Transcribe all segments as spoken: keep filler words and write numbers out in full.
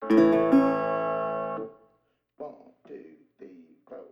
One, two, three, four.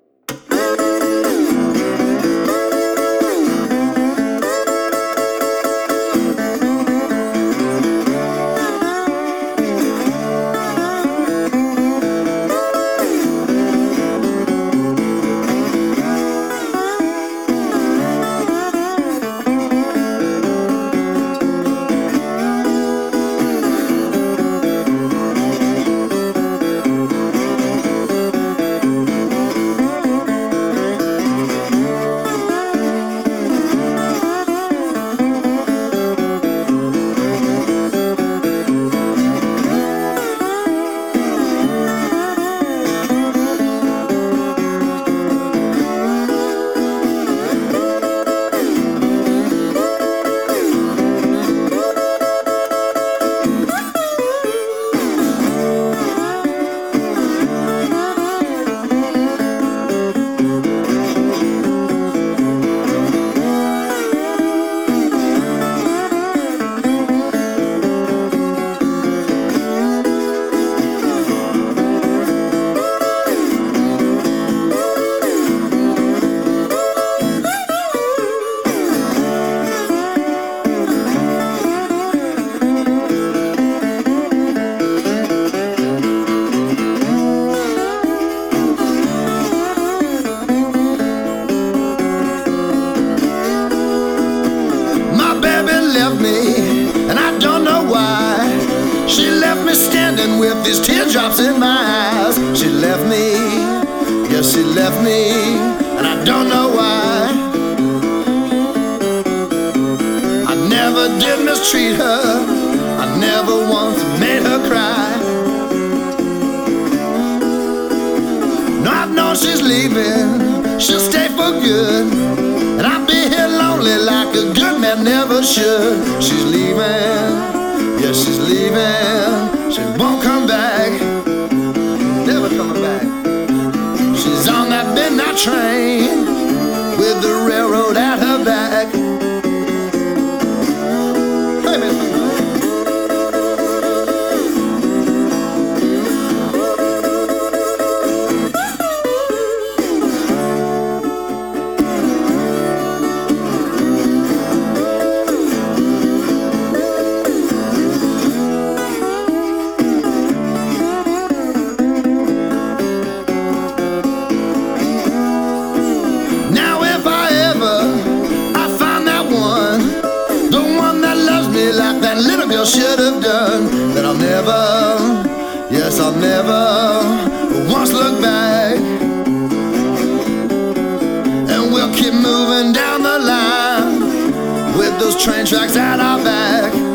Standing with these teardrops in my eyes. She left me, yes, she left me, and I don't know why. I never did mistreat her, I never once made her cry. No, I've known she's leaving, she'll stay for good, and I'll be here lonely like a good man never should. She's leaving, yes, she's leaving. She won't come back, never coming back. She's on that midnight train with the railroad at her back. Hey, man. Like that little girl should have done, that I'll never, yes, I'll never once look back. And we'll keep moving down the line with those train tracks at our back.